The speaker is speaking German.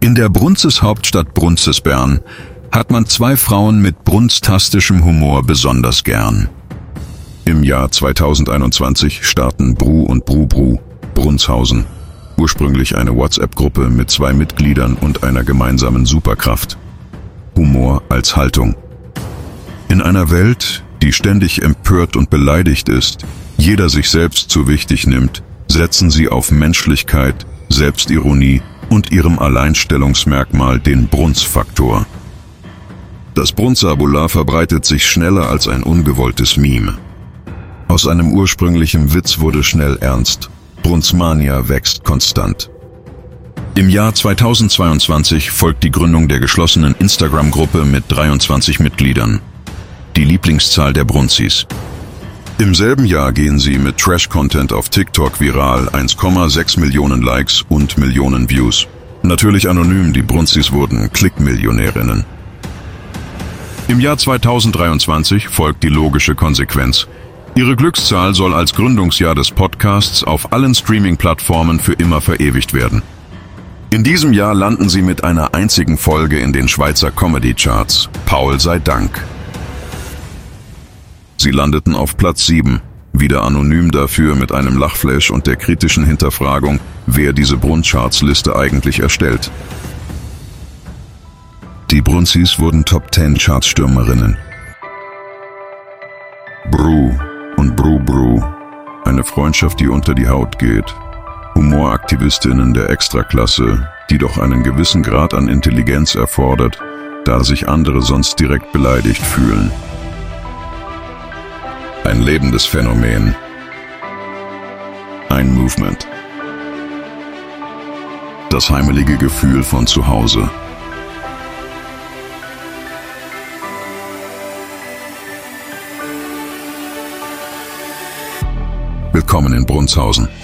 In der Brunzes-Hauptstadt Brunzesbern hat man zwei Frauen mit brunztastischem Humor besonders gern. Im Jahr 2021 starten Bru und Bru Brunzhausen, ursprünglich eine WhatsApp-Gruppe mit 2 Mitgliedern und einer gemeinsamen Superkraft: Humor als Haltung. In einer Welt, die ständig empört und beleidigt ist, jeder sich selbst zu wichtig nimmt, setzen sie auf Menschlichkeit, Selbstironie und ihrem Alleinstellungsmerkmal, den Brunzfaktor. Das Brunzabular verbreitet sich schneller als ein ungewolltes Meme. Aus einem ursprünglichen Witz wurde schnell ernst. Brunzmania wächst konstant. Im Jahr 2022 folgt die Gründung der geschlossenen Instagram-Gruppe mit 23 Mitgliedern. Die Lieblingszahl der Brunzis. Im selben Jahr gehen sie mit Trash-Content auf TikTok viral, 1,6 Millionen Likes und Millionen Views. Natürlich anonym, die Brunzis wurden Klickmillionärinnen. Im Jahr 2023 folgt die logische Konsequenz. Ihre Glückszahl soll als Gründungsjahr des Podcasts auf allen Streaming-Plattformen für immer verewigt werden. In diesem Jahr landen sie mit einer einzigen Folge in den Schweizer Comedy-Charts. Paul sei Dank. Sie landeten auf Platz 7, wieder anonym dafür mit einem Lachflash und der kritischen Hinterfragung, wer diese Brunz-Charts-Liste eigentlich erstellt. Die Brunzis wurden Top-10-Charts-Stürmerinnen. Bru und Bru, eine Freundschaft, die unter die Haut geht. Humoraktivistinnen der Extraklasse, die doch einen gewissen Grad an Intelligenz erfordert, da sich andere sonst direkt beleidigt fühlen. Ein lebendes Phänomen. Ein Movement. Das heimelige Gefühl von zu Hause. Willkommen in Brunzhausen.